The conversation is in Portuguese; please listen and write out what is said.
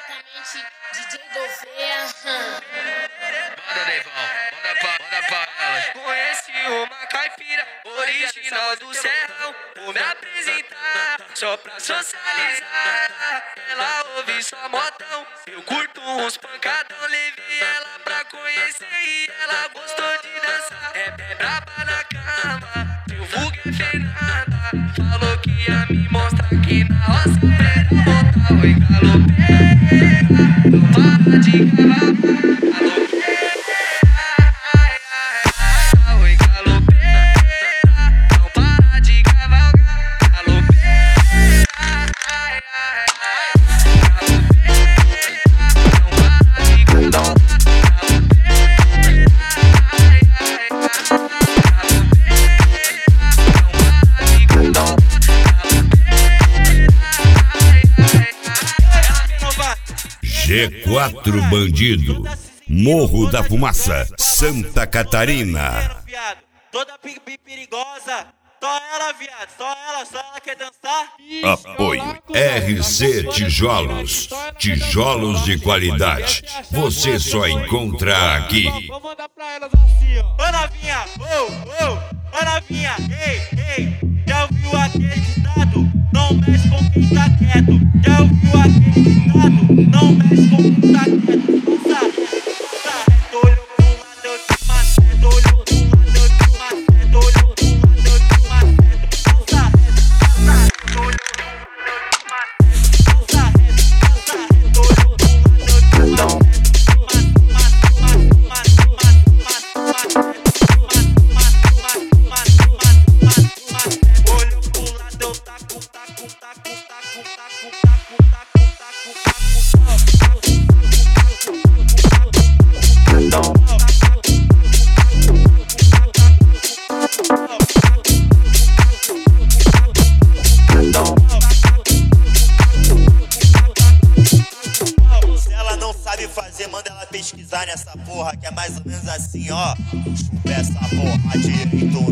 diretamente DJ Gouveia. Manda, Neivão, manda pra elas. Conheci uma caipira original do Serrão. Vou me apresentar só pra socializar. Ela ouve só modão, eu curto uns pancadão. Levei ela pra conhecer e ela gostou de dançar. É braba na cama, seu vulgo é Fernanda. Falou que ia me mostrar que na roça era botar. Oi, galopeira, não para de cavalgar. Oi, galopeira, não para de cavalgar. Galopeira, G4 Bandido, Morro da Fumaça, Santa Catarina. Toda perigosa, só ela, viado, só ela quer dançar. Apoio RC Tijolos, tijolos de qualidade. Você só encontra aqui. Vou mandar pra elas assim, ó. Ô novinha, ô novinha, ei, já ouviu aquele ditado? Não mexe com quem tá quieto. Já ouviu aquele ditado? Não mexe com quem tá quieto. Olho pro lado, eu te maceto. Olho pro lado, eu te maceto. Olho pro lado, eu te maceto. Passa reto, olho pro lado, eu te maceto. Passa reto, olho pro lado, eu te maceto. Olho pro lado, eu taco. Se ela não sabe fazer, manda ela pesquisar nessa porra, que é mais ou menos assim, ó. Chupa essa porra direito.